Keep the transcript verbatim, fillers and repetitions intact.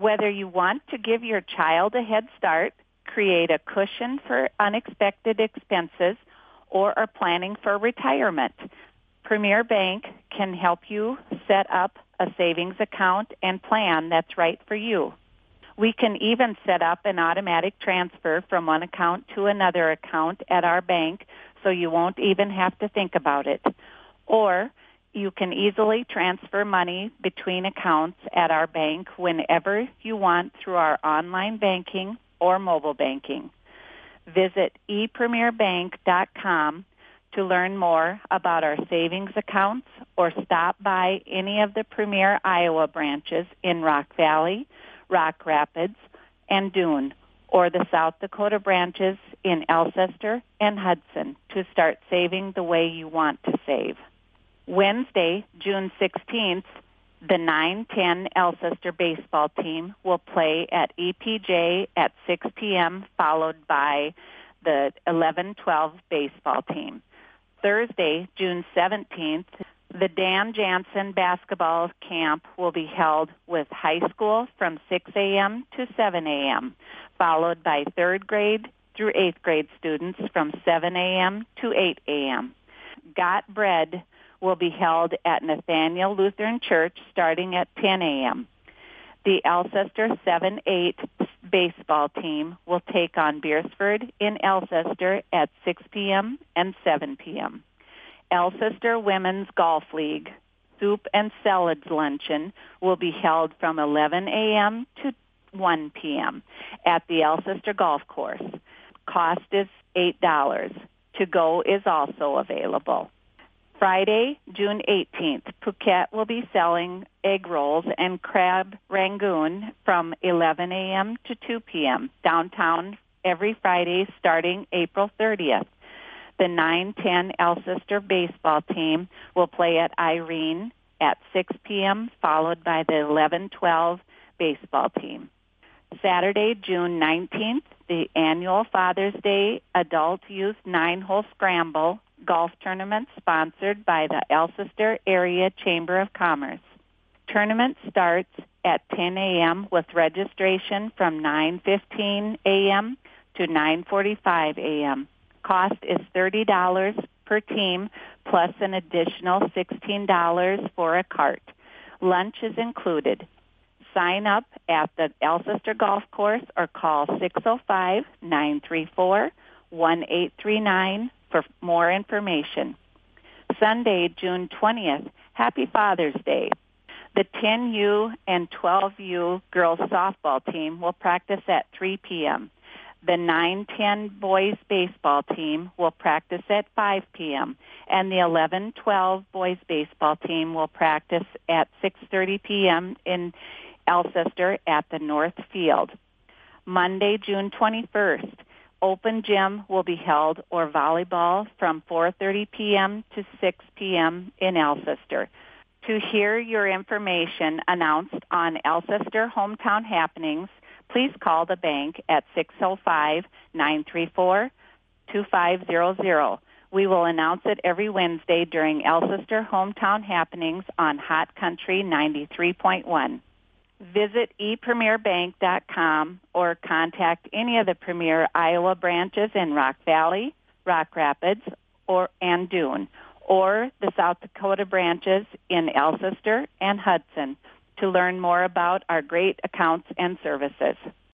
Whether you want to give your child a head start, create a cushion for unexpected expenses, or are planning for retirement, Premier Bank can help you set up a savings account and plan that's right for you. We can even set up an automatic transfer from one account to another account at our bank so you won't even have to think about it. Or you can easily transfer money between accounts at our bank whenever you want through our online banking or mobile banking. Visit e premier bank dot com to learn more about our savings accounts or stop by any of the Premier Iowa branches in Rock Valley, Rock Rapids, and Dune, or the South Dakota branches in Alcester and Hudson to start saving the way you want to save. Wednesday, June sixteenth, the nine ten Alcester baseball team will play at E P J at six p.m., followed by the eleven twelve baseball team. Thursday, June seventeenth, the Dan Jansen basketball camp will be held with high school from six a.m. to seven a.m., followed by third grade through eighth grade students from seven a.m. to eight a.m. Got Bread will be held at Nathaniel Lutheran Church starting at ten a.m. The Alcester seven eight baseball team will take on Beersford in Alcester at six p.m. and seven p.m. Alcester Women's Golf League Soup and Salads Luncheon will be held from eleven a.m. to one p.m. at the Alcester Golf Course. Cost is eight dollars. To go is also available. Friday, June eighteenth, Phuket will be selling egg rolls and crab rangoon from eleven a.m. to two p.m. downtown every Friday starting April thirtieth. The nine ten Alcester baseball team will play at Irene at six p.m., followed by the eleven twelve baseball team. Saturday, June nineteenth, the annual Father's Day Adult Youth nine-hole Scramble golf tournament sponsored by the Alcester Area Chamber of Commerce. Tournament starts at ten a.m. with registration from nine fifteen a.m. to nine forty-five a.m. Cost is thirty dollars per team plus an additional sixteen dollars for a cart. Lunch is included. Sign up at the Alcester Golf Course or call six oh five, nine three four, one eight three nine for more information. Sunday, June twentieth, Happy Father's Day. The ten U and twelve U girls softball team will practice at three p.m. The nine ten boys baseball team will practice at five p.m. and the eleven twelve boys baseball team will practice at six thirty p.m. in Alcester at the North Field. Monday, June twenty-first, open gym will be held or volleyball from four thirty p.m. to six p.m. in Alcester. To hear your information announced on Alcester Hometown Happenings, please call the bank at six oh five, nine three four, two five zero zero. We will announce it every Wednesday during Alcester Hometown Happenings on Hot Country ninety-three point one. Visit e premier bank dot com or contact any of the Premier Iowa branches in Rock Valley, Rock Rapids, or and Dune, or the South Dakota branches in Alcester and Hudson to learn more about our great accounts and services.